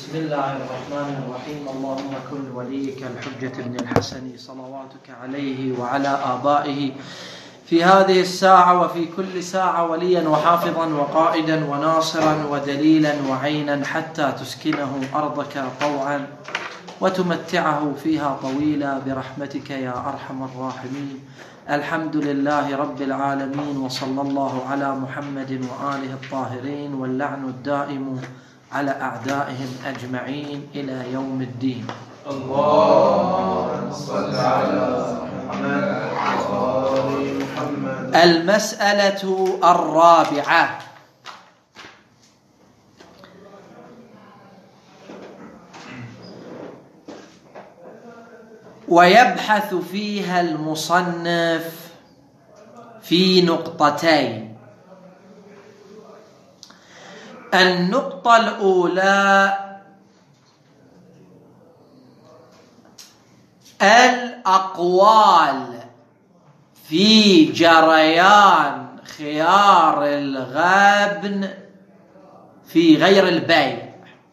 بسم الله الرحمن الرحيم. اللهم كن وليك الحجة بن الحسن صلواتك عليه وعلى آبائه في هذه الساعة وفي كل ساعة وليا وحافظا وقائدا وناصرا ودليلا وعينا حتى تسكنه أرضك طوعا وتمتعه فيها طويلا برحمتك يا أرحم الراحمين. الحمد لله رب العالمين، وصلى الله على محمد وآله الطاهرين، واللعن الدائم على أعدائهم أجمعين إلى يوم الدين. اللهم صل على محمد وآل محمد. المسألة الرابعة: ويبحث فيها المصنف في نقطتين. النقطة الأولى: الأقوال في جريان خيار الغبن في غير البيع.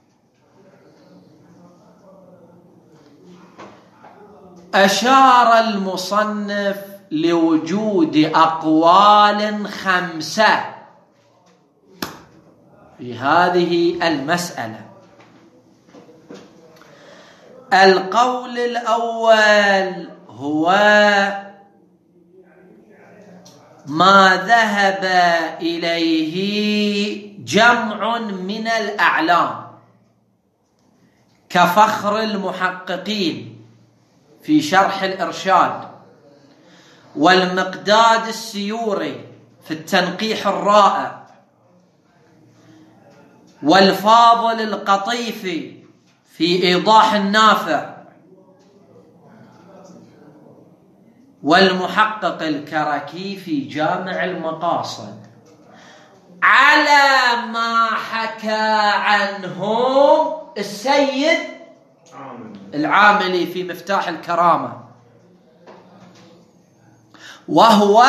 أشار المصنف لوجود أقوال 5 في هذه المسألة. القول الأول هو ما ذهب إليه جمع من الأعلام كفخر المحققين في شرح الإرشاد، والمقداد السيوري في التنقيح الرائع، والفاضل القطيفي في إيضاح النافع، والمحقق الكركي في جامع المقاصد، على ما حكى عنهم السيد العاملي في مفتاح الكرامة، وهو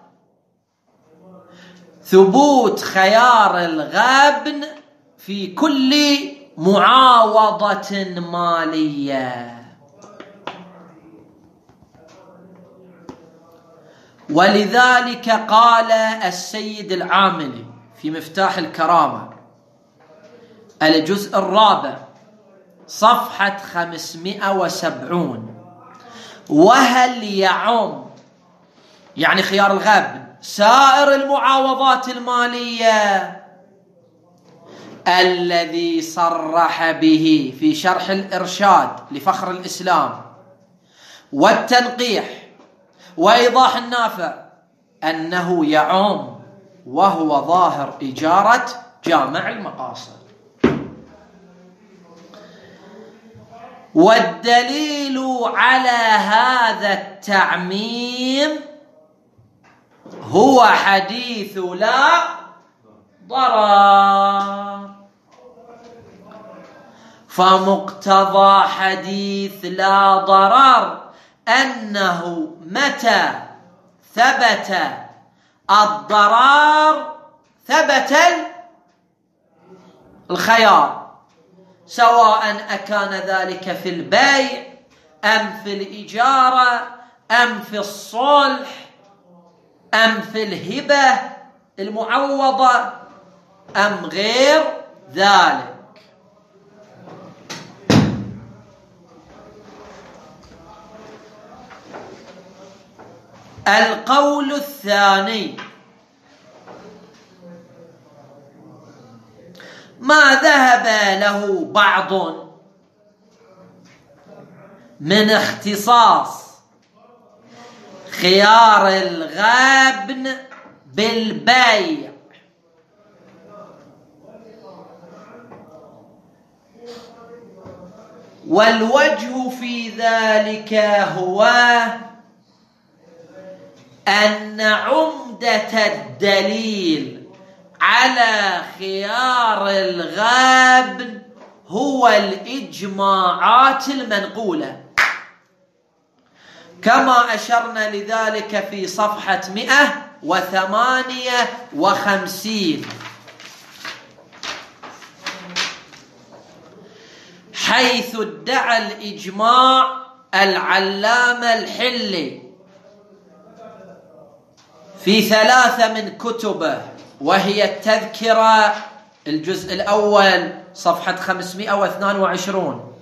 ثبوت خيار الغبن في كل معاوضة مالية. ولذلك قال السيد العاملي في مفتاح الكرامة الجزء 4 صفحة 570: وهل يعم، يعني خيار الغبن، سائر المعاوضات المالية الذي صرح به في شرح الإرشاد لفخر الإسلام والتنقيح وإيضاح النافع أنه يعم، وهو ظاهر إجارة جامع المقاصد. والدليل على هذا التعميم هو حديث لا ضرر. فمقتضى حديث لا ضرر أنه متى ثبت الضرر ثبت الخيار، سواء أكان ذلك في البيع أم في الإجارة أم في الصلح أم في الهبة المعوضة أم غير ذلك. القول الثاني: ما ذهب له بعض من اختصاص خيار الغبن بالبيع، والوجه في ذلك هو أن عمدة الدليل على خيار الغبن هو الإجماعات المنقولة، كما أشرنا لذلك في صفحة 158. حيث ادعى الإجماع العلامة الحلي في 3 من كتبه، وهي التذكرة الجزء الأول صفحة 522،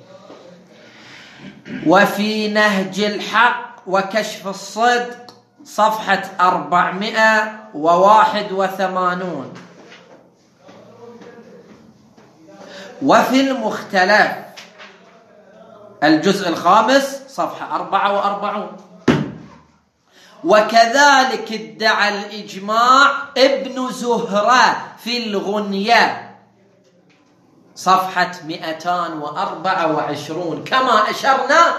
وفي نهج الحق وكشف الصدق صفحة 481، وفي المختلف الجزء الخامس صفحة 44. وكذلك ادعى الإجماع ابن زهرة في الغنية صفحة 224 كما أشرنا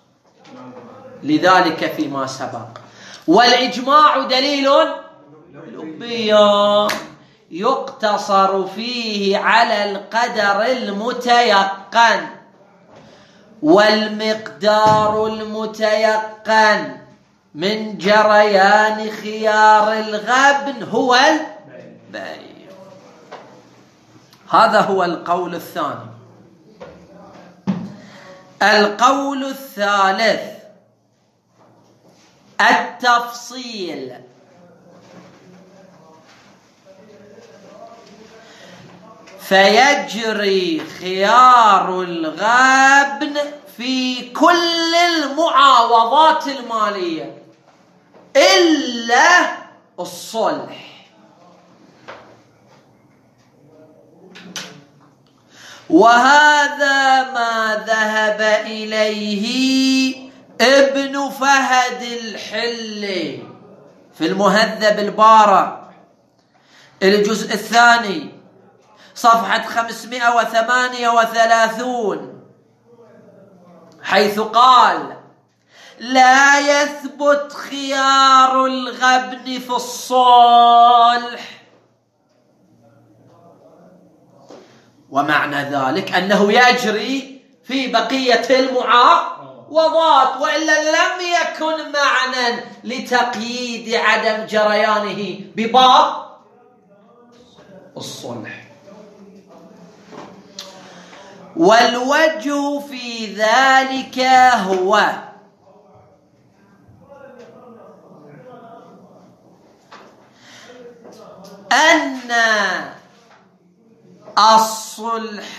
لذلك فيما سبق. والإجماع دليل لبي يقتصر فيه على القدر المتيقن، والمقدار المتيقن من جريان خيار الغبن هو البيع. هذا هو القول الثاني. القول الثالث التفصيل. فيجري خيار الغبن في كل المعاوضات المالية إلا الصلح، وهذا ما ذهب إليه ابن فهد الحلي في المهذب البارع الجزء الثاني صفحة 538، حيث قال: لا يثبت خيار الغبن في الصلح. ومعنى ذلك أنه يجري في بقية المعاوضات، وإلا لم يكن معنى لتقييد عدم جريانه بباب الصلح. والوجه في ذلك هو أن الصلح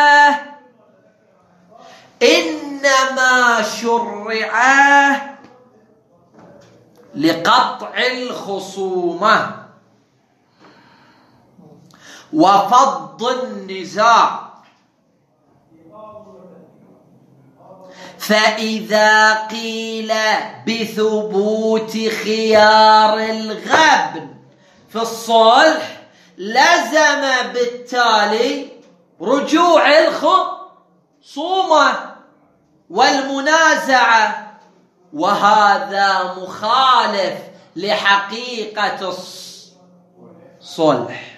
إنما شرع لقطع الخصومة وفض النزاع. فإذا قيل بثبوت خيار الغبن في الصلح لزم بالتالي رجوع الخصومة والمنازعة، وهذا مخالف لحقيقة الصلح.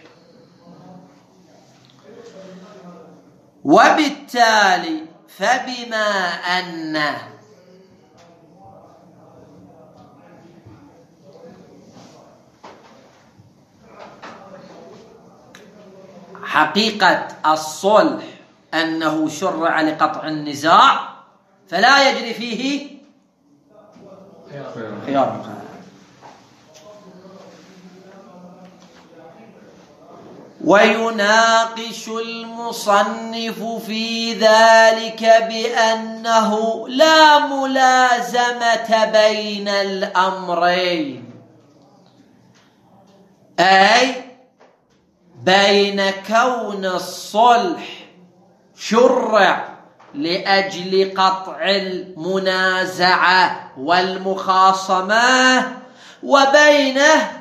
وبالتالي فبما أن حقيقة الصلح أنه شرع لقطع النزاع فلا يجري فيه خيار الغبن. ويناقش المصنف في ذلك بأنه لا ملازمة بين الأمرين، أي بين كون الصلح شرع لأجل قطع المنازعة والمخاصمة وبينه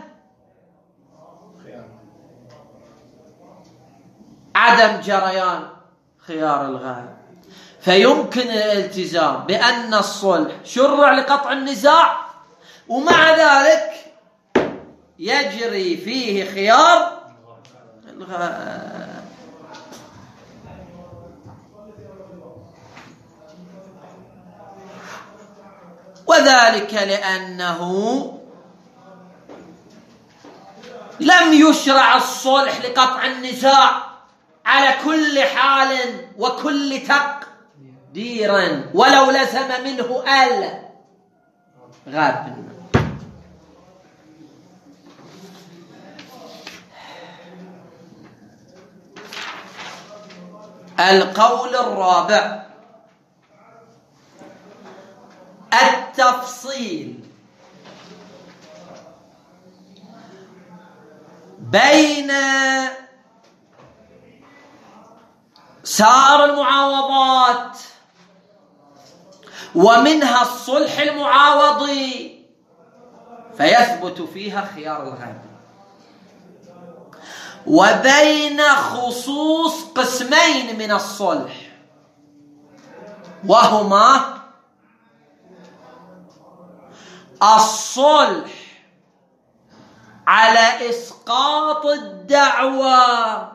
عدم جريان خيار الغبن. فيمكن الالتزام بأن الصلح شرع لقطع النزاع ومع ذلك يجري فيه خيار الغبن. وذلك لأنه لم يشرع الصلح لقطع النزاع على كل حال وكل ديرا ولو لزم منه الغابن. القول الرابع التفصيل بين سائر المعاوضات ومنها الصلح المعاوضي فيثبت فيها خيار الغابن، وبين خصوص قسمين من الصلح وهما الصلح على إسقاط الدعوى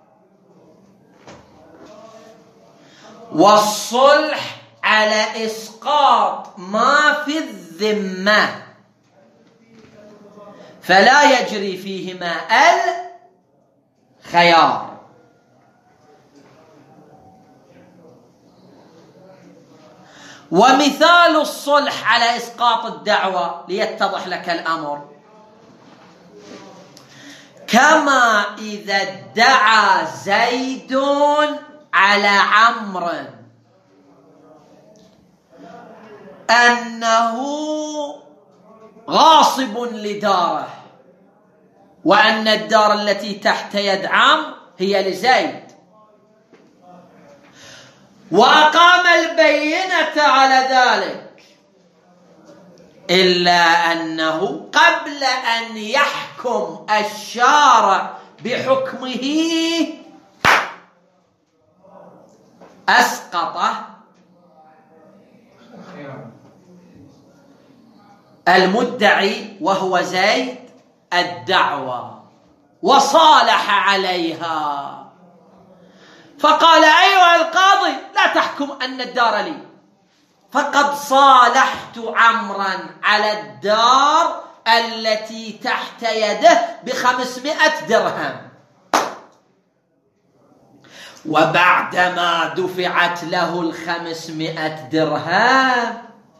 والصلح على إسقاط ما في الذمة، فلا يجري فيهما الخيار. ومثال الصلح على إسقاط الدعوى ليتضح لك الأمر كما إذا ادعى زيد على عمرو أنه غاصب لداره وأن الدار التي تحت يد عمرو هي لزيد، وأقام البينة على ذلك، إلا أنه قبل أن يحكم الشارع بحكمه أسقط المدعي وهو زيد الدعوى وصالح عليها، فقال أيها القاضي لا تحكم أن الدار لي، فقد صالحت عمرا على الدار التي تحت يده ب500 درهم، وبعدما دفعت له 500 درهم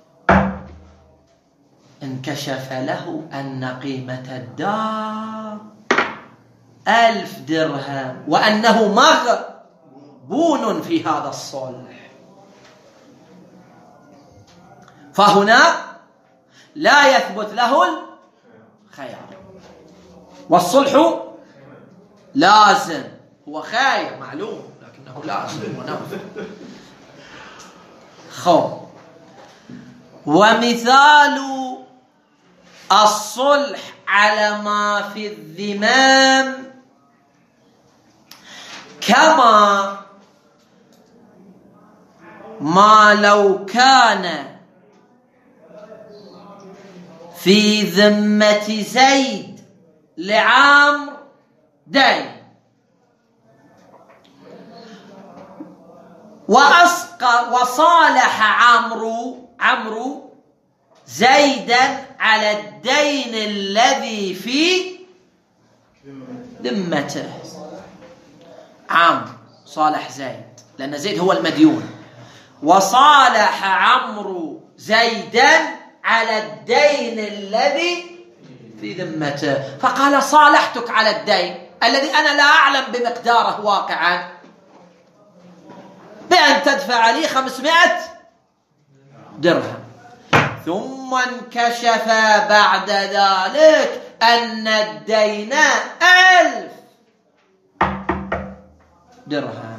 انكشف له أن قيمة الدار 1000 درهم وأنه مغبون في هذا الصلح، فهنا لا يثبت له الخيار، والصلح لازم، هو خير معلوم لكنه لازم ونفذ. ومثال الصلح على ما في الذمام كما ما لو كان في ذمة زيد لعمرو دين وصالح عمرو زيدا على الدين الذي في ذمته. عمرو صالح زيد لأن زيد هو المديون، وصالح عمرو زيدا على الدين الذي في ذمته، فقال صالحتك على الدين الذي أنا لا أعلم بمقداره واقعا بأن تدفع لي 500 درهم، ثم انكشف بعد ذلك أن الدين 1000 درهم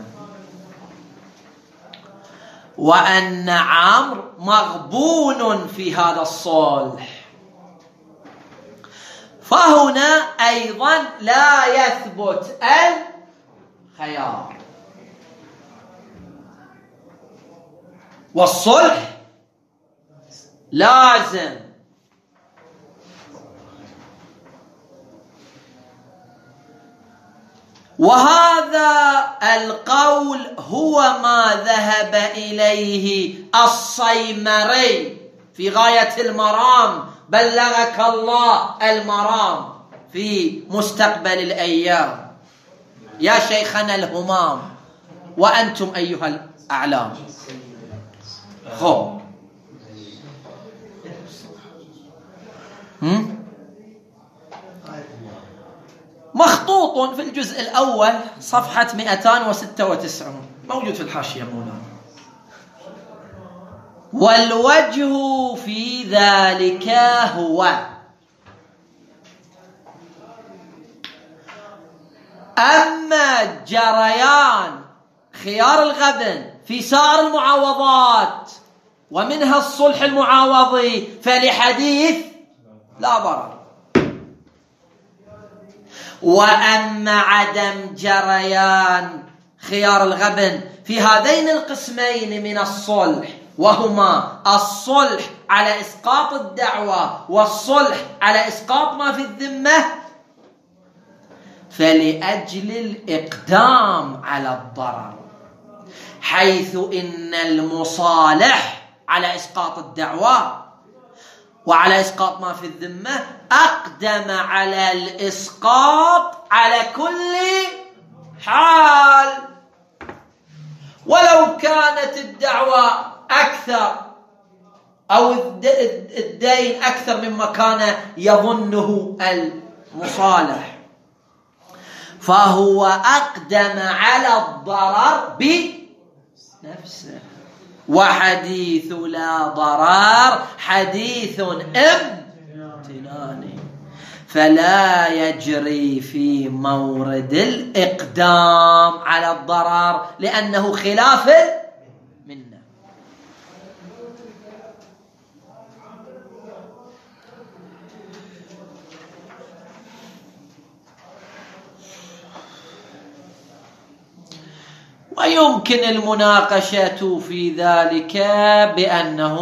وأن عمرو مغبون في هذا الصلح، فهنا أيضا لا يثبت الخيار، والصلح لازم. وهذا القول هو ما ذهب إليه الصيمري في غاية المرام، بلغك الله المرام في مستقبل الأيام يا شيخنا الهمام، وأنتم أيها الأعلام. خب مخطوط في الجزء الأول صفحة 296 موجود في الحاشية مولانا. والوجه في ذلك هو أما جريان خيار الغبن في سائر المعاوضات ومنها الصلح المعاوضي فلحديث لا ضرر، وأما عدم جريان خيار الغبن في هذين القسمين من الصلح وهما الصلح على إسقاط الدعوة والصلح على إسقاط ما في الذمة فلأجل الإقدام على الضرر، حيث إن المصالح على إسقاط الدعوة وعلى إسقاط ما في الذمة أقدم على الإسقاط على كل حال، ولو كانت الدعوة أكثر أو الدين أكثر مما كان يظنه المصالح، فهو أقدم على الضرر بنفسه. وحديث لا ضرر حديث امتناني، فلا يجري في مورد الإقدام على الضرر لأنه خلاف منه. ويمكن المناقشة في ذلك بأنه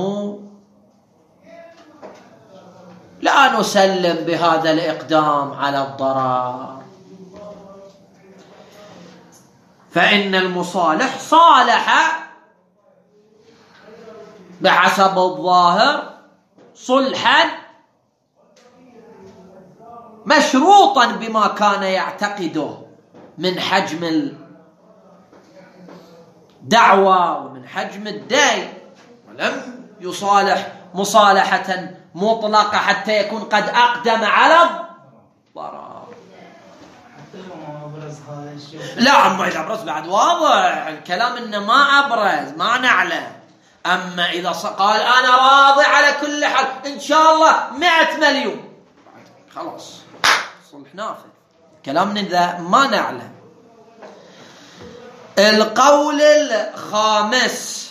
لا نسلم بهذا الإقدام على الضرر، فإن المصالح صالح بحسب الظاهر صلحا مشروطا بما كان يعتقده من حجم الدعوة ومن حجم الدين، ولم يصالح مصالحة مطلقة حتى يكون قد أقدم على الضرر. لا ما إذا أبرز بعد واضح الكلام إنه ما أبرز ما نعلم. أما إذا قال أنا راضي على كل حال إن شاء الله 100 مليون خلاص صلح نافذ، كلامنا إذا ما نعلم. القول الخامس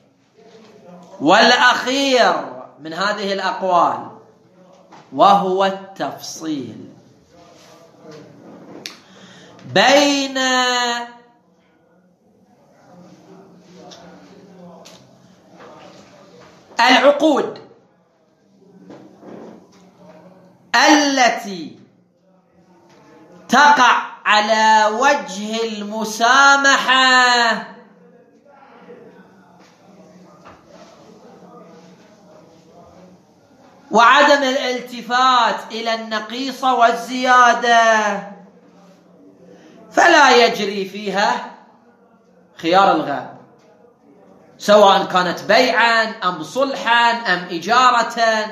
والأخير من هذه الأقوال وهو التفصيل بين العقود التي تقع على وجه المسامحة وعدم الالتفات إلى النقيصة والزيادة، فلا يجري فيها خيار الغاب، سواء كانت بيعا أم صلحا أم إجارة.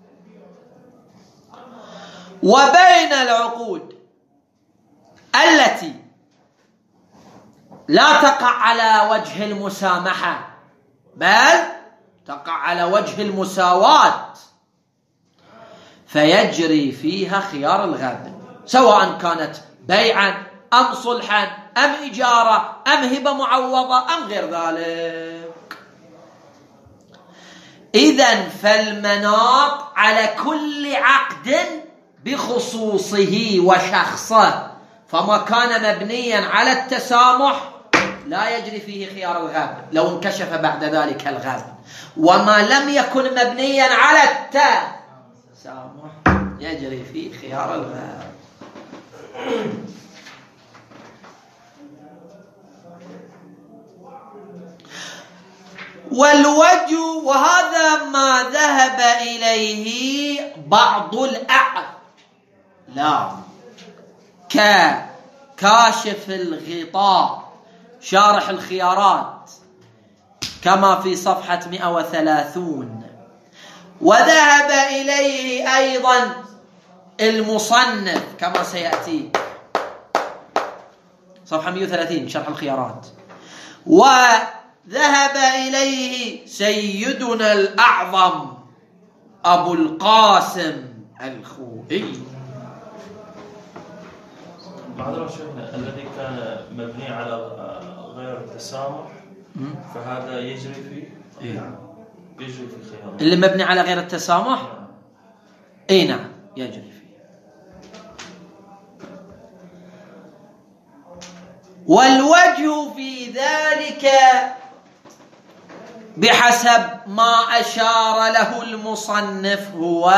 وبين العقود التي لا تقع على وجه المسامحة بل تقع على وجه المساواة فيجري فيها خيار الغابن، سواء كانت بيعا أم صلحا أم إجارة أم هبة معوضة أم غير ذلك. إذن فالمناط على كل عقد بخصوصه وشخصه، فما كان مبنيا على التسامح لا يجري فيه خيار الغاب لو انكشف بعد ذلك الغاب، وما لم يكن مبنيا على التسامح يجري فيه خيار الغاب. والوجه، وهذا ما ذهب إليه بعض الأعلام ككاشف الغطاء شارح الخيارات كما في صفحة 130. وذهب إليه أيضا المصنف كما سيأتي صفحة 130 شرح الخيارات. وذهب إليه سيدنا الأعظم أبو القاسم الخوئي. معذرة شيخنا، الذي كان مبني على غير التسامح فهذا يجري في يجري في خيار. اللي مبني على غير التسامح اي نعم يجري فيه. والوجه في ذلك بحسب ما أشار له المصنف هو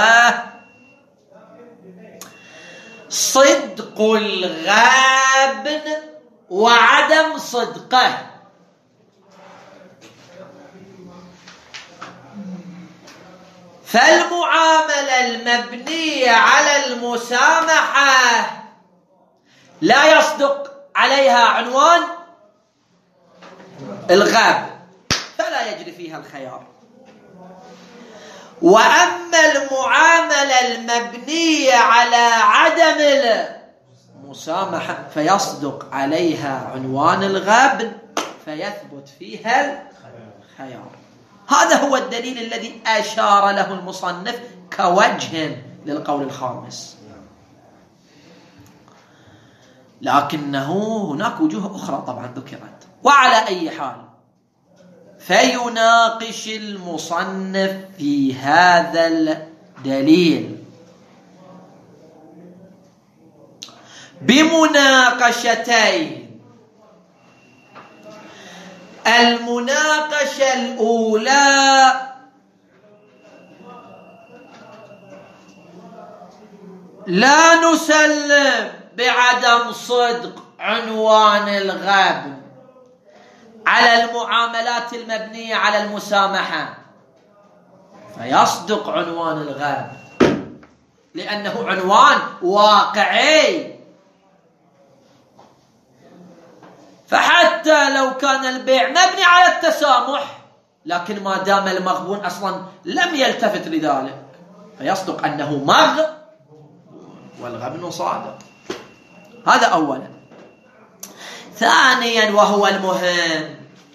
صدق الغابن وعدم صدقه. فالمعاملة المبنية على المسامحة لا يصدق عليها عنوان الغاب فلا يجري فيها الخيار. وأما المعاملة المبنية على عدم المسامحة فيصدق عليها عنوان الغاب فيثبت فيها الخيار. هذا هو الدليل الذي أشار له المصنف كوجه للقول الخامس. لكنه هناك وجوه أخرى طبعا ذكرت. وعلى أي حال فيناقش المصنف في هذا الدليل بمناقشتين. المناقشة الأولى لا نسلم بعدم صدق عنوان الغاب على المعاملات المبنية على المسامحة فيصدق عنوان الغاب لأنه عنوان واقعي. فحتى لو كان البيع مبني على التسامح لكن ما دام المغبون أصلا لم يلتفت لذلك فيصدق أنه مغبون والغبن صادق. هذا أولا. ثانيا وهو المهم،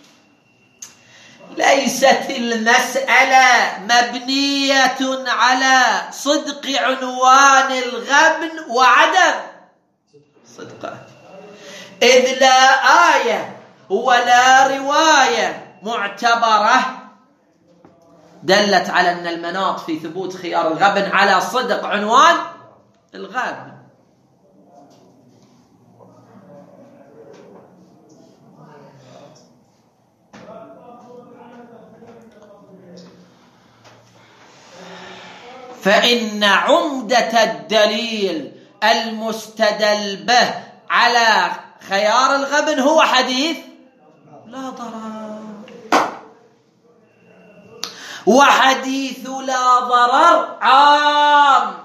ليست المسألة مبنية على صدق عنوان الغبن وعدم صدقه، إذ لا آية ولا رواية معتبرة دلت على أن المناط في ثبوت خيار الغبن على صدق عنوان الغبن. فإن عمدة الدليل المستدل به على خيار الغبن هو حديث لا ضرر، وحديث لا ضرر عام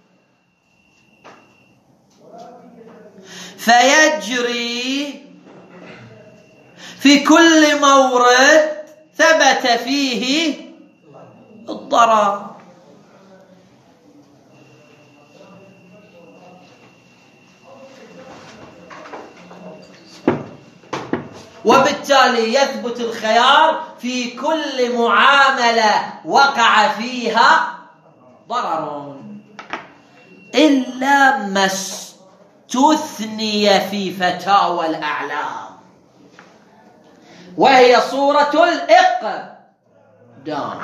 فيجري في كل مورد ثبت فيه الضرر. وبالتالي يثبت الخيار في كل معاملة وقع فيها ضرر إلا ما استثني في فتاوى الأعلام وهي صورة الإقدام،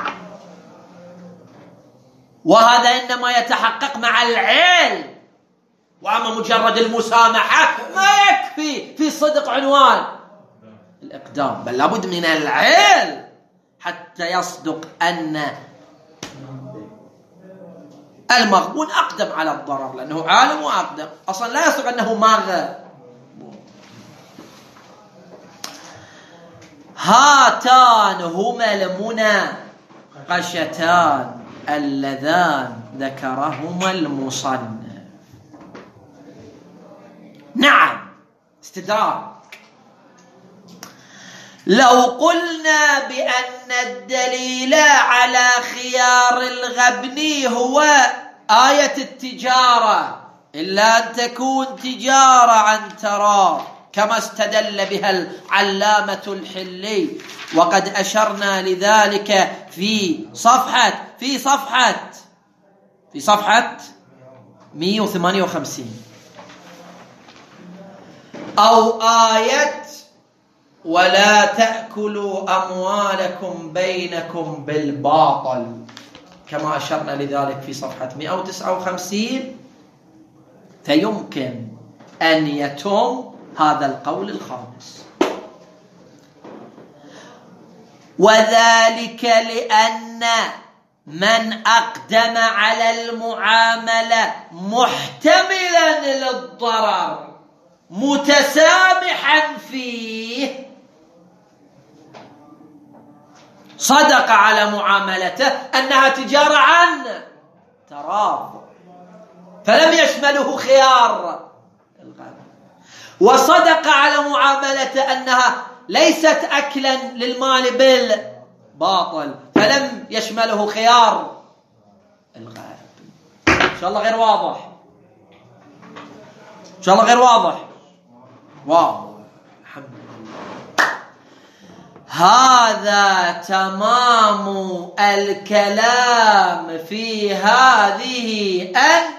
وهذا إنما يتحقق مع العلم، وأما مجرد المسامحة ما يكفي في صدق عنوان الإقدام، بل لابد من العلم حتى يصدق أن المغبون أقدم على الضرر، لأنه عالم وأقدم. أصلا لا يصدق أنه ماغب. هاتان هما المناقشتان اللذان ذكرهما المصنف. نعم استدراك. لو قلنا بأن الدليل على خيار الغبن هو آية التجارة إلا أن تكون تجارة عن تراض كما استدل بها العلامة الحلي، وقد أشرنا لذلك في صفحة 158. أو آية ولا تأكلوا أموالكم بينكم بالباطل كما أشرنا لذلك في صفحة 159. فيمكن أن يتم هذا القول الخامس، وذلك لأن من أقدم على المعاملة محتملا للضرر متسامحا فيه صدق على معاملته أنها تجارة عن تراض فلم يشمله خيار الغبن، وصدق على معاملته أنها ليست أكلا للمال بالباطل فلم يشمله خيار الغبن. إن شاء الله غير واضح، إن شاء الله غير واضح. واو الحمد لله. هذا تمام الكلام في هذه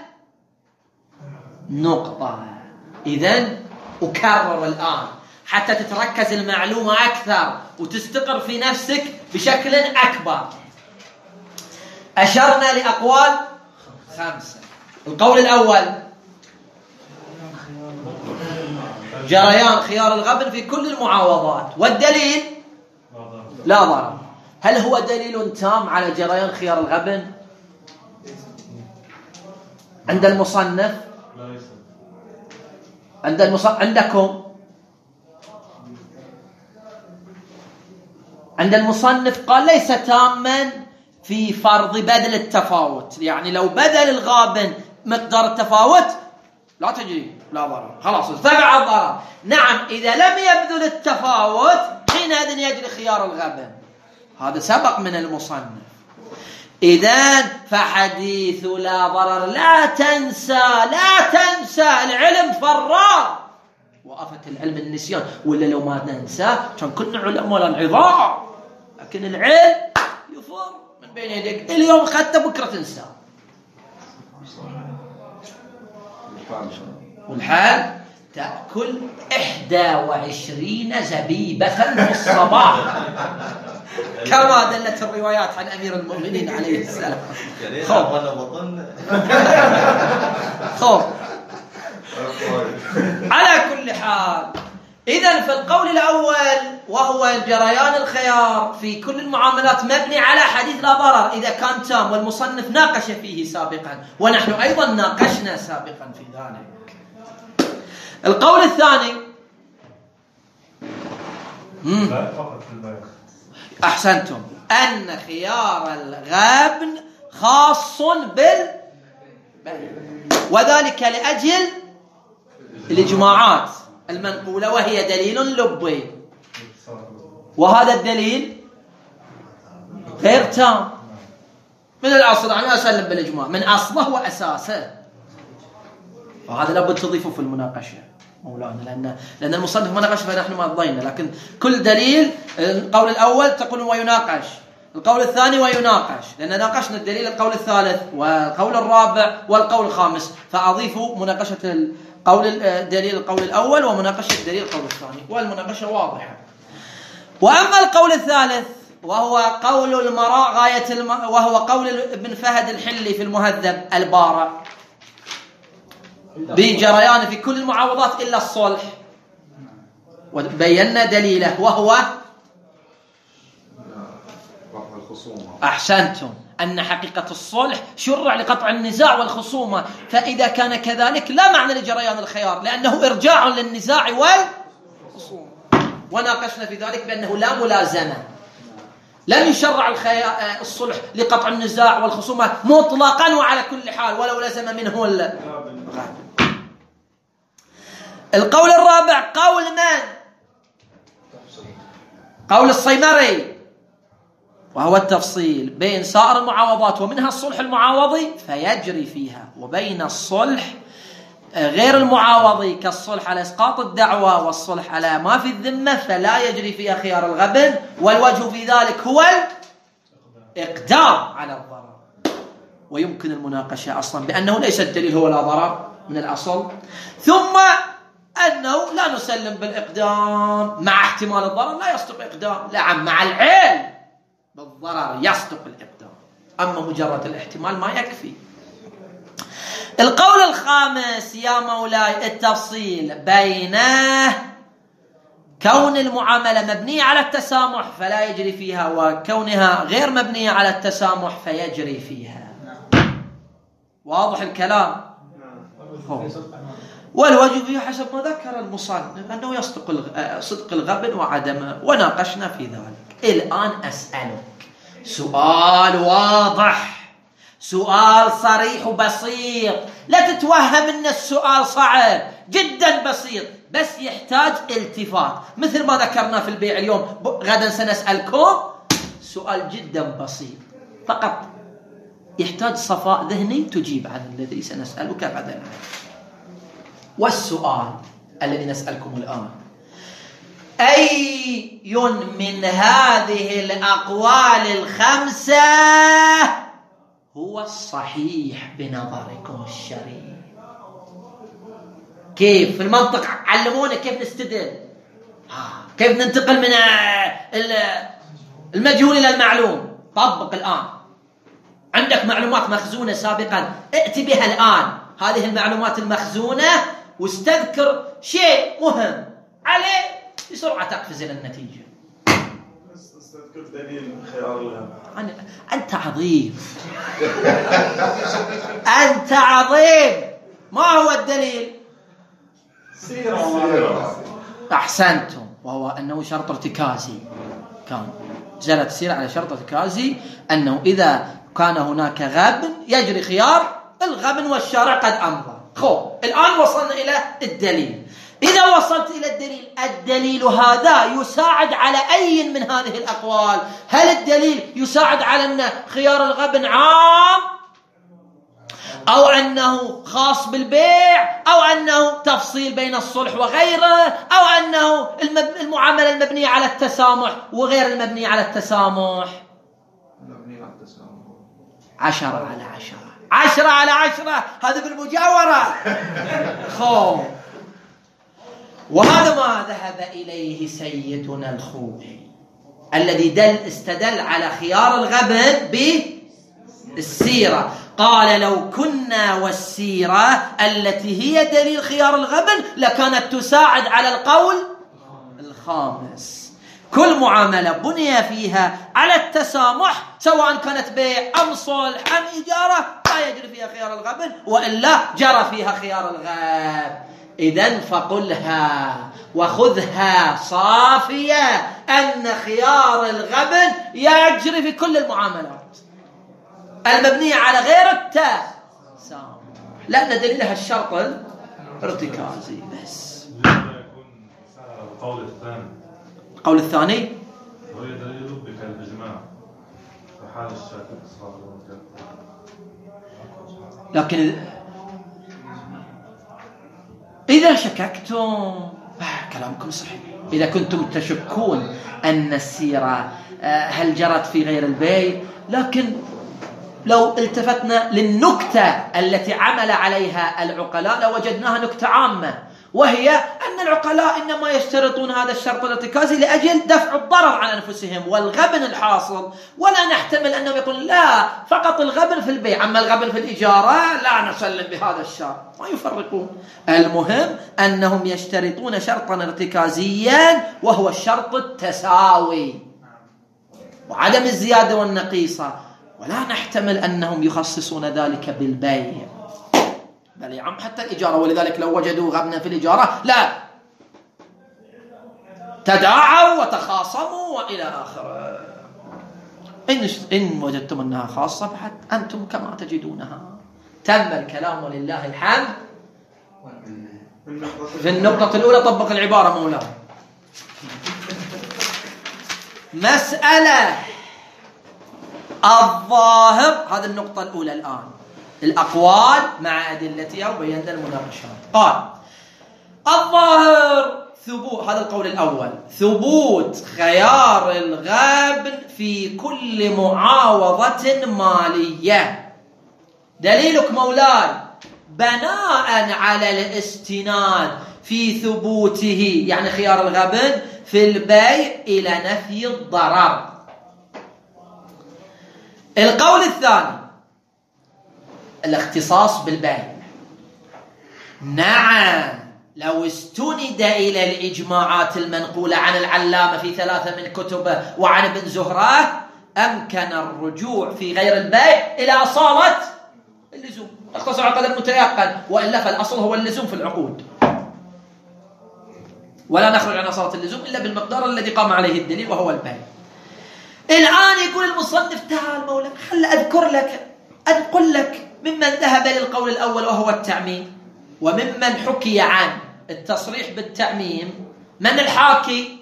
النقطة. إذن أكرر الآن حتى تتركز المعلومة أكثر وتستقر في نفسك بشكل أكبر. أشرنا لأقوال 5. القول الأول جريان خيار الغبن في كل المعاوضات، والدليل لا ضرر. هل هو دليل تام على جريان خيار الغبن عند المصنف؟ عندكم عند المصنف قال ليس تاما في فرض بدل التفاوت، يعني لو بدل الغابن مقدار التفاوت لا تجري لا ضرر، خلاص ارتفع الضرر. نعم إذا لم يبذل التفاوت حينئذ يجري خيار الغبن، هذا سبق من المصنف. إذن فحديث لا ضرر لا تنسى العلم فرار، وآفة العلم النسيان، ولا لو ما ننسى كان كنا علماء العظام، لكن العلم يفر من بين يديك، اليوم خدت بكرة تنسى. والحال تأكل 21 زبيبة في الصباح كما دلت الروايات عن أمير المؤمنين عليه السلام. خوف. على كل حال، إذن في القول الأول وهو جريان الخيار في كل المعاملات مبني على حديث لا ضرر إذا كان تام، والمصنف ناقش فيه سابقا ونحن أيضا ناقشنا سابقا في ذلك. القول الثاني أحسنتم، أن خيار الغبن خاص وذلك لأجل الإجماعات المنقولة وهي دليل لبي، وهذا الدليل غير تام من الأصل. أنا أسلم بالإجماع من أصله وأساسه، وهذا لابد تضيفه في المناقشة مولانا، لأن المصنف ما ناقش فنحن ما ضينا، لكن كل دليل القول الأول تقول ويناقش، القول الثاني ويناقش، لأن ناقشنا الدليل القول الثالث والقول الرابع والقول الخامس، فأضيف مناقشة دليل القول الأول ومناقشة دليل القول الثاني، والمناقشة واضحة. وأما القول الثالث وهو قول المراء وهو قول ابن فهد الحلي في المهذب البارع بجريان في كل المعاوضات إلا الصلح، وبينا دليله وهو أحسنتم أن حقيقة الصلح شرع لقطع النزاع والخصومة، فإذا كان كذلك لا معنى لجريان الخيار لأنه إرجاع للنزاع والخصومة، وناقشنا في ذلك بأنه لا ملازمة، لم يشرع الصلح لقطع النزاع والخصومة مطلقا وعلى كل حال ولو لزم منه القول الرابع قول من؟ قول الصيمري وهو التفصيل بين سائر المعاوضات ومنها الصلح المعاوضي فيجري فيها، وبين الصلح غير المعاوضي كالصلح على إسقاط الدعوة والصلح على ما في الذمة فلا يجري فيها خيار الغبن، والوجه في ذلك هو الإقدام على الضرر. ويمكن المناقشة أصلا بأنه ليس الدليل هو لا ضرر من الأصل، ثم أنه لا نسلم بالإقدام مع احتمال الضرر لا يصدق إقدام، لا مع العلم بالضرر يصدق الإقدام، أما مجرد الاحتمال ما يكفي. القول الخامس يا مولاي التفصيل بين كون المعاملة مبنية على التسامح فلا يجري فيها وكونها غير مبنية على التسامح فيجري فيها. واضح الكلام؟ والوجه فيه حسب ما ذكر المصنف أنه يصدق صدق الغبن وعدمه، وناقشنا في ذلك. الآن أسألك سؤال واضح، سؤال صريح وبسيط، لا تتوهم أن السؤال صعب، جدا بسيط، بس يحتاج التفات مثل ما ذكرنا في البيع اليوم. غدا سنسألكم سؤال جدا بسيط فقط يحتاج صفاء ذهني تجيب عن الذي سنسألك غدا. والسؤال الذي نسألكم الآن: أي من هذه الأقوال الخمسة هو الصحيح بنظركم الشرعي؟ كيف في المنطق علمونا كيف نستدل، كيف ننتقل من المجهول إلى المعلوم. طبق الآن، عندك معلومات مخزونة سابقا ائت بها الآن، هذه المعلومات المخزونة، واستذكر شيء مهم عليه بسرعة تقفز إلى النتيجة. استذكر دليل خيار الغبن. أنت عظيم أنت عظيم. ما هو الدليل؟ سيرة. أحسنتم، وهو أنه شرط ارتكازي، كان جرت السيرة على شرط ارتكازي أنه إذا كان هناك غبن يجري خيار الغبن والشارع قد أمضى. الآن وصلنا إلى الدليل. إذا وصلت إلى الدليل، الدليل هذا يساعد على أي من هذه الأقوال؟ هل الدليل يساعد على أن خيار الغبن عام، أو أنه خاص بالبيع، أو أنه تفصيل بين الصلح وغيره، أو أنه المعاملة المبنية على التسامح وغير المبنية على التسامح؟ 10/10 10/10 هذا بالمجاورة. وهذا ما ذهب إليه سيدنا الخوئي الذي استدل على خيار الغبن بالسيرة. قال: لو كنا والسيرة التي هي دليل خيار الغبن لكانت تساعد على القول الخامس. كل معاملة بني فيها على التسامح سواء كانت بيع أم صلح أم إجارة لا يجري فيها خيار الغبن، وإلا جرى فيها خيار الغبن. إذن فقلها وخذها صافية أن خيار الغبن يجري في كل المعاملات المبنية على غير التسامح، لأن دليلها الشرط الارتكازي بس. القول الثاني هو دليل بالإجماع في حال الشك. لكن إذا شككتم كلامكم صحيح. إذا كنتم تشكون أن السيرة هل جرت في غير البيع، لكن لو التفتنا للنكتة التي عمل عليها العقلاء لوجدناها نكتة عامة، وهي أن العقلاء إنما يشترطون هذا الشرط الارتكازي لأجل دفع الضرر عن أنفسهم والغبن الحاصل، ولا نحتمل أنهم يقول لا فقط الغبن في البيع، أما الغبن في الإجارة لا نسلم بهذا الشرط. ما يفرقون. المهم أنهم يشترطون شرطا ارتكازيا وهو الشرط التساوي وعدم الزيادة والنقيصة، ولا نحتمل أنهم يخصصون ذلك بالبيع، بل يعم حتى الإجارة. ولذلك لو وجدوا غبنا في الإجارة لا تداعوا وتخاصموا وإلى آخره. إن وجدتم أنها خاصة فحتى أنتم كما تجدونها. تم الكلام ولله الحمد. في النقطة الأولى طبق العبارة مولانا. مسألة الظاهر، هذه النقطة الأولى الآن، الأقوال مع أدلتها وبينا المناقشات. قال الظاهر ثبوت، هذا القول الأول، ثبوت خيار الغبن في كل معاوضة مالية. دليلك مولاي بناء على الاستناد في ثبوته، يعني خيار الغبن في البيع، إلى نفي الضرر. القول الثاني الاختصاص بالبيع. نعم، لو استند إلى الإجماعات المنقولة عن العلامة في 3 من كتبه وعن ابن زهرة، أمكن الرجوع في غير البيع إلى أصالة اللزوم، اختصر على قدر متيقن، وإلا فالأصل هو اللزوم في العقود، ولا نخرج عن أصالة اللزوم إلا بالمقدار الذي قام عليه الدليل وهو البيع. الآن يقول المصنف تعال مولانا خل أنقل لك ممن ذهب للقول الأول وهو التعميم، وممن حكي عن التصريح بالتعميم. من الحاكي؟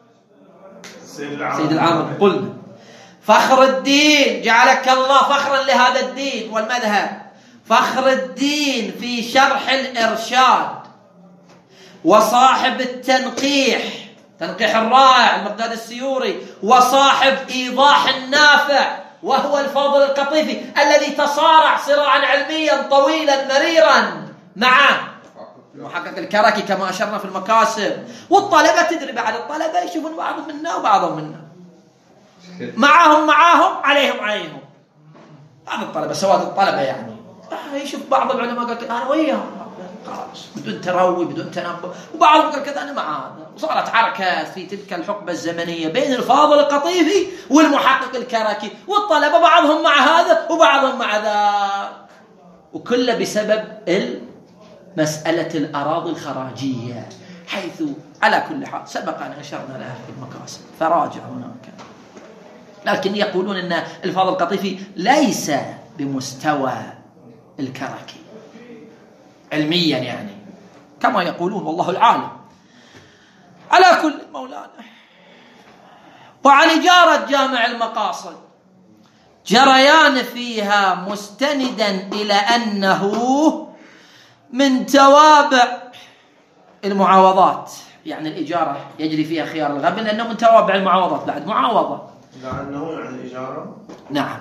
سيد العرب. قلنا فخر الدين جعلك الله فخرا لهذا الدين والمذهب، فخر الدين في شرح الإرشاد، وصاحب التنقيح، تنقيح الرائع المقداد السيوري، وصاحب إيضاح النافع وهو الفاضل القطيفي الذي تصارع صراعا علميا طويلا مريرا مع محقق الكركي كما أشرنا في المكاسب. والطلبة تدري بعد الطلبة يشوفون بعضهم منا وبعضهم منا، معهم عليهم. بعض الطلبة سواد الطلبة يعني يشوف بعض العلماء قال أنا وياه خلاص بدون تروي بدون تنبؤ، وبعضهم قال كذا أنا مع هذا، وصارت عركة في تلك الحقبة الزمنية بين الفاضل القطيفي والمحقق الكركي، والطلبة بعضهم مع هذا وبعضهم مع ذا، وكله بسبب مسألة الأراضي الخراجية، حيث على كل حال سبق أن أشرنا لها في المكاسب فراجع هناك. لكن يقولون أن الفاضل القطيفي ليس بمستوى الكركي علميا يعني كما يقولون، والله العالم. على كل مولانا. وعن إجارة جامع المقاصد جريان فيها مستندا إلى أنه من توابع المعاوضات، يعني الإجارة يجري فيها خيار الغبن لأنه من توابع المعاوضات، بعد معاوضة لأنه يعني الإجارة. نعم.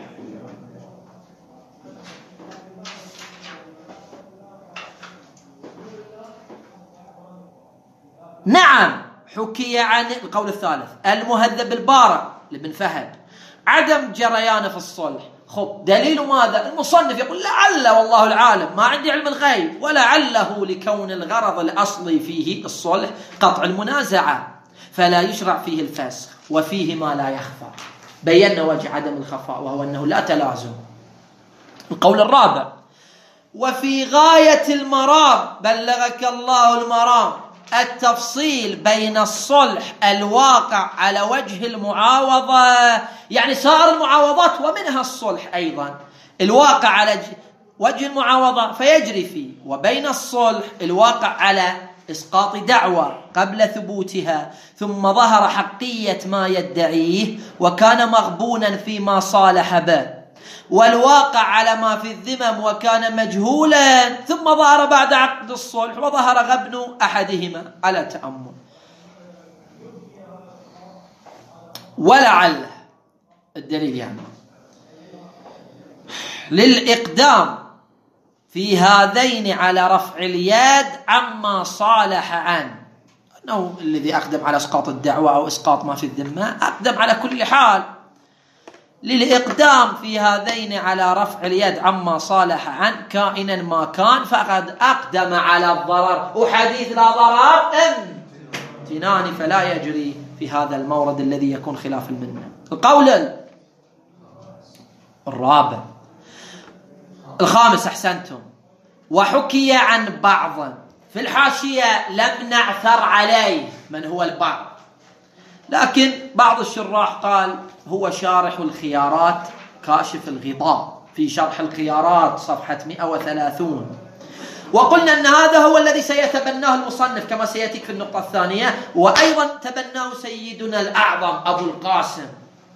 نعم، حكي عن القول الثالث المهذب البارع لابن فهد عدم جريان في الصلح. خب دليل ماذا؟ المصنف يقول لعل والله العالم، ما عندي علم الغيب، ولعله لكون الغرض الأصلي فيه الصلح قطع المنازعة فلا يشرع فيه الفسخ، وفيه ما لا يخفى. بينا وجه عدم الخفاء وهو أنه لا تلازم. القول الرابع وفي غاية المرام بلغك الله المرام التفصيل بين الصلح الواقع على وجه المعاوضة، يعني سائر المعاوضات ومنها الصلح أيضا الواقع على وجه المعاوضة فيجري فيه، وبين الصلح الواقع على إسقاط دعوى قبل ثبوتها ثم ظهر حقية ما يدعيه وكان مغبونا فيما صالح به، والواقع على ما في الذمم وكان مجهولا ثم ظهر بعد عقد الصلح وظهر غبن أحدهما على تأمل. ولعل الدليل يعني للإقدام في هذين على رفع اليد عما صالح عنه، أنه الذي أقدم على إسقاط الدعوة أو إسقاط ما في الذمة أقدم على كل حال، للإقدام في هذين على رفع اليد عما صالح عنه كائنا ما كان فقد أقدم على الضرر، وحديث لا ضرر امتنان فلا يجري في هذا المورد الذي يكون خلاف المنة. القول الرابع الخامس أحسنتم. وحكي عن بعض في الحاشية لم نعثر عليه من هو البعض، لكن بعض الشراح قال هو شارح الخيارات كاشف الغطاء في شرح الخيارات صفحة 130. وقلنا أن هذا هو الذي سيتبناه المصنف كما سيأتيك في النقطة الثانية، وأيضا تبناه سيدنا الأعظم أبو القاسم.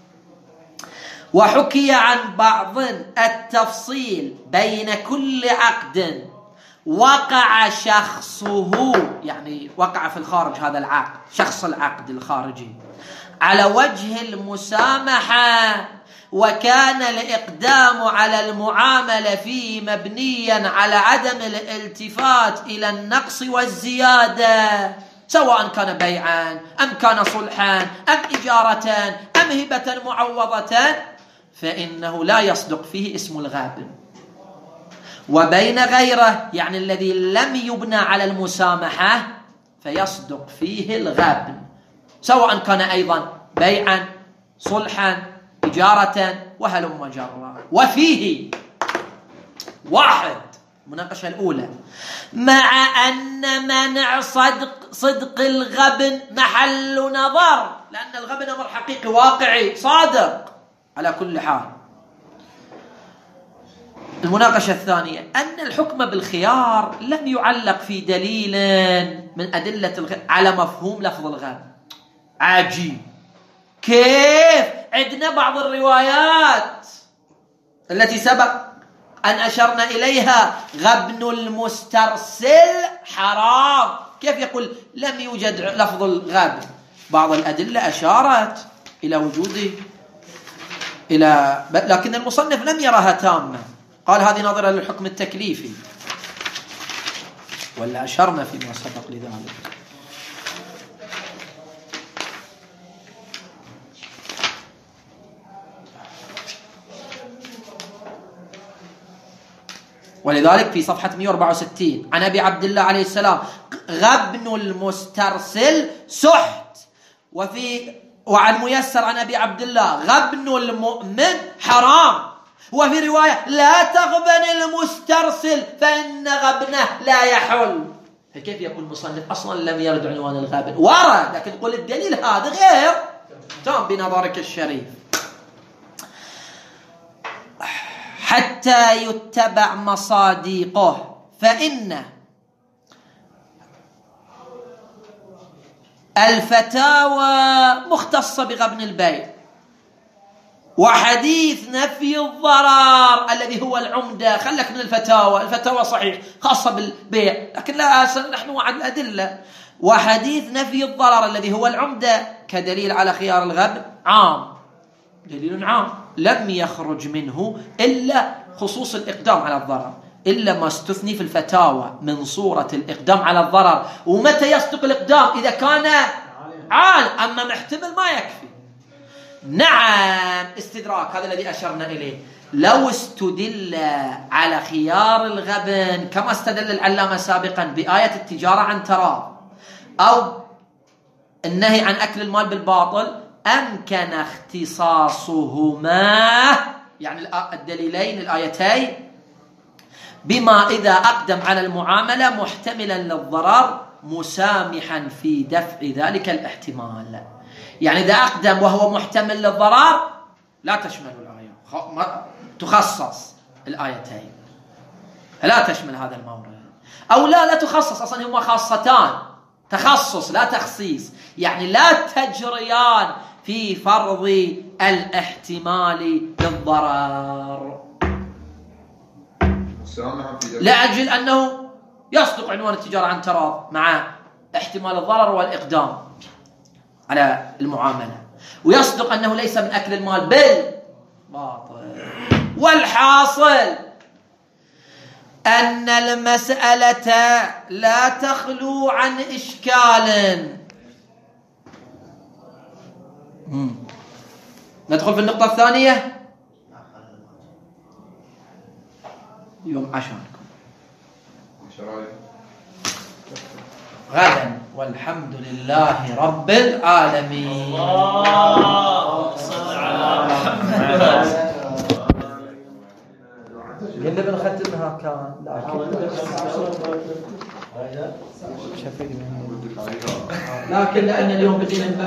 وحكي عن بعض التفصيل بين كل عقد وقع شخصه، يعني وقع في الخارج هذا العقد، شخص العقد الخارجي، على وجه المسامحة، وكان الإقدام على المعاملة فيه مبنيا على عدم الالتفات إلى النقص والزيادة، سواء كان بيعا أم كان صلحا أم إجارة أم هبة معوضة، فإنه لا يصدق فيه اسم الغابن. وبين غيره، يعني الذي لم يبنى على المسامحة، فيصدق فيه الغابن، سواء كان أيضا بيعا صلحا إجارة وهلم جرا. وفيه واحد، المناقشة الأولى، مع أن منع صدق الغبن محل نظر، لأن الغبن أمر حقيقي واقعي صادق على كل حال. المناقشة الثانية أن الحكم بالخيار لم يعلق في دليل من أدلة الخيار على مفهوم لفظ الغبن. عجيب، كيف عندنا بعض الروايات التي سبق أن أشرنا إليها غبن المسترسل حرام، كيف يقول لم يوجد لفظ الغبن؟ بعض الأدلة أشارت إلى وجوده، لكن المصنف لم يرها تامة، قال هذه ناظرة للحكم التكليفي، ولا أشرنا فيما سبق لذلك. ولذلك في صفحة 164 عن أبي عبد الله عليه السلام غبن المسترسل سحت، وعن ميسر عن أبي عبد الله غبن المؤمن حرام، وفي رواية لا تغبن المسترسل فإن غبنه لا يحل. فكيف يقول المصنف أصلا لم يرد عنوان الغبن؟ ورد، لكن قل الدليل هذا غير تام بنظرك الشريف. حتى يتبع مصادقه، فإن الفتاوى مختصة بغبن البيع، وحديث نفي الضرر الذي هو العمدة، خلك من الفتاوى صحيح خاصة بالبيع، لكن لا نحن عن الأدلة. وحديث نفي الضرر الذي هو العمدة كدليل على خيار الغبن عام، دليل عام لم يخرج منه إلا خصوص الإقدام على الضرر، إلا ما استثني في الفتاوى من صورة الإقدام على الضرر. ومتى يصدق الإقدام؟ إذا كان عال، أما محتمل ما يكفي. نعم، استدراك هذا الذي أشرنا إليه. لو استدل على خيار الغبن كما استدل العلامة سابقا بآية التجارة عن تراض أو النهي عن أكل المال بالباطل، أمكن اختصاصهما، يعني الدليلين الآيتين، بما إذا أقدم على المعاملة محتملا للضرر مسامحا في دفع ذلك الاحتمال. يعني إذا أقدم وهو محتمل للضرر لا تشمل الآية، تخصص الآيتين، لا تشمل هذا المورد، أو لا تخصص، أصلا هما خاصتان، تخصص لا تخصيص، يعني لا تجريان في فرض الاحتمال للضرر، لأجل أنه يصدق عنوان التجارة عن تراض مع احتمال الضرر والإقدام على المعاملة، ويصدق أنه ليس من أكل المال بالباطل. والحاصل أن المسألة لا تخلو عن إشكال. ندخل في النقطة الثانية يوم عشانكم غدا، والحمد لله رب العالمين. الله صل على محمد. قلنا بنختمها كان لكن لأن اليوم بدينا